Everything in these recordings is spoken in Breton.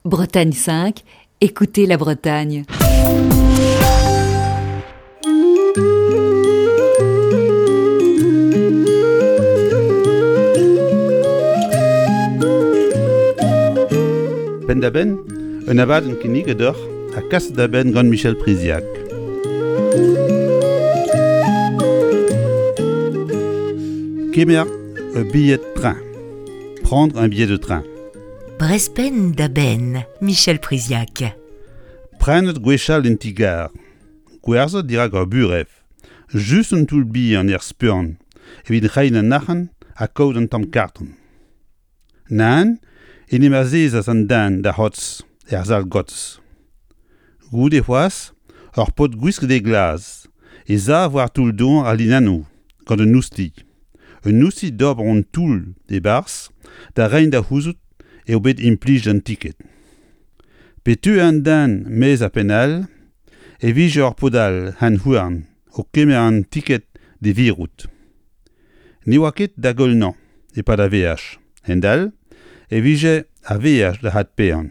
Bretagne 5, écoutez la Bretagne. Ben da ben, un abad en kinnig d'or, a kas da ben gant Michel Priziac. Kemer, un billet de train. Prendre un billet de train. Brespen da ben, Michel Priziac. Prenet gwechal en tigar. Gwerzet dirag ar buref. Just un toul bi an spurn. Evit rein an nachen a kaout an tam karton. Nan, en emazez as an dan da hotz zal gotz. Goude c'hoaz, ur pot gwisk de glaz. E za war toul don ar linanou, gant un nousti. Un nousti d'ober an toul de bars, da rein da houzout e obet implij an tiket. Petu an dan mez a penal, e vije ur podal han houarn, o kemer an tiket de virout. Ni oa ket da golnan, e pa da VH. Hendal, e vije a VH da hat pean.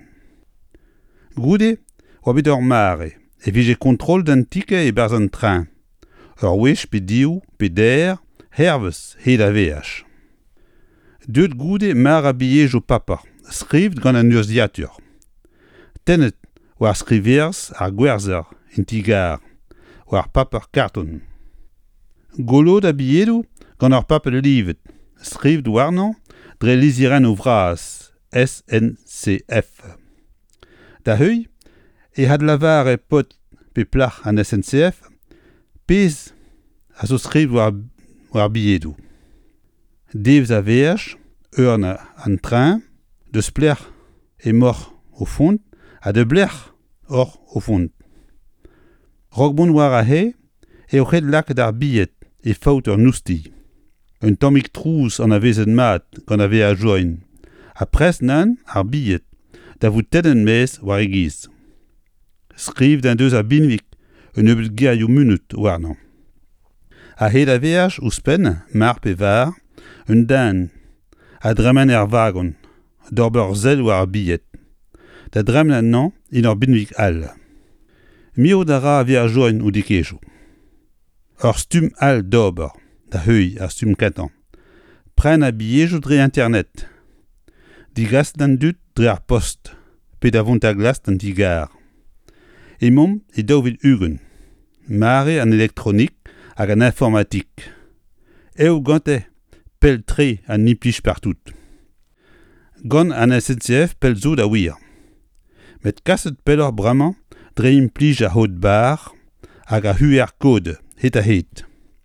Goude, oa bet ur mare, e vije kontrol d'an tiket e barz an train. Ur wech pe diou, pe der, hervez he da VH. Deut goude mar a billet jo papa, skrivd gant an urziatur. Tennet war skrivers ar gwerzer en tigar, war papar karton. Golo da billedou gant ar papel livet, skrivd warnan dre liziren o vras, SNCF. Da heuy, e had lavar e pot pe plach an SNCF, pez a zo skrivd war billedou. Devz a VH, urna an train, de spler e mor o fond, a de bler or o fond. Rogbon war a he, e o c'hed lak d'ar billet e faout ur nousti. Un tammig trouz an a vezet mat gant a ve a join. A pres nan ar billet, da vout teden mez war e giz. Skriv d'an deus a binvik, un eubet gerioù munut warnan. A he da VH ouzpen, mar pe var, un dan, a dremen vagon, d'ober zel war billet. Da dremen an nan, in ur binvik all. Mio da ra a ve a join ou dikejo. Ur stum all d'ober, da heuy a stum katan. Pren a billet dre internet. Digas d'an dut dre ar post, pe da vont a glas d'an tigar. E mom e daovet ugen. Mare an elektronik hag an informatik. Eo gante pel tre an niplij partout. Gant an SNCF pel zo da wir. Met kaset pel ur bramañ dre implij a hot bar hag a QR kode het a het.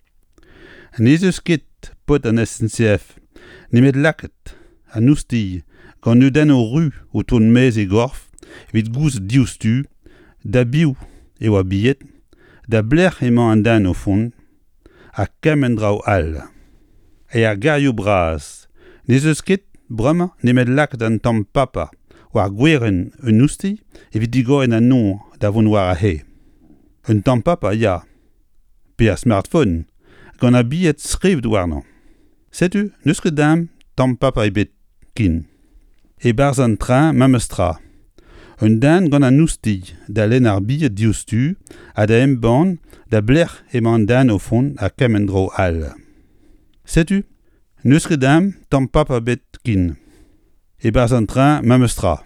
Ne eus ket pot an SNCF, nemet laket, a nousti, gant neudenn o ru o ton mez e gorf, evit gouz diouztu, da biou e oa billet, da bler emañ an dan o fond, a kemen drao all. E a garioù braz, ne eus ket bremañ nemet laket an tamm papa, war gweren un nousti, evit digoren an non da vont war a he. Un tamm papa, ya, pe a smartphone, gant a billet skrivd warnan. Setu, neus ket dam, tamm papa ebet kin. E barz an train mamestra. Un dan gant an nousti, da len ar billet diouztu, a da emban, da bler emañ dan o fond a kemen dro all. Setu, neus ket dam, tamm papa bet kin. E barz an train mamestra.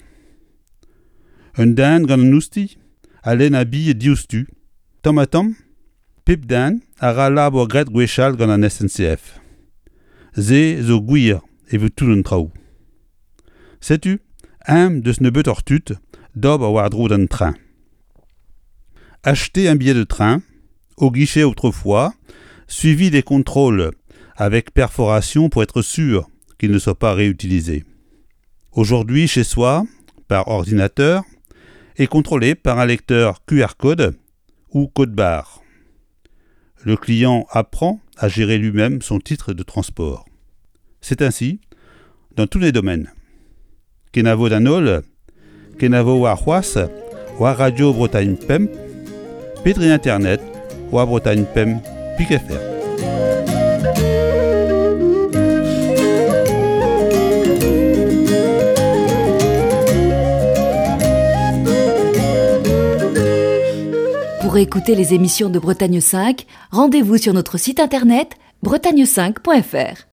Un dan gant an nousti, a len a billet diouztu, tamm a tamm, pep dan a ra labor gret gwechal gant an SNCF. Ze zo gwir e veu tout un traoù. Setu, deus ne beut ur tut, d'ober war dro d'an train. Acheter un billet de train, au guichet autrefois, suivi des contrôles avec perforation pour être sûr qu'il ne soit pas réutilisé. Aujourd'hui, chez soi, par ordinateur, et contrôlé par un lecteur QR code ou code barre. Le client apprend à gérer lui-même son titre de transport. C'est ainsi dans tous les domaines. Kenavo danol, kenavo war c'hoaz, war radio Bretagne Pemp, pedre internet, war Bretagne Pemp, .fr. Pour écouter les émissions de Bretagne 5, rendez-vous sur notre site internet bretagne5.fr.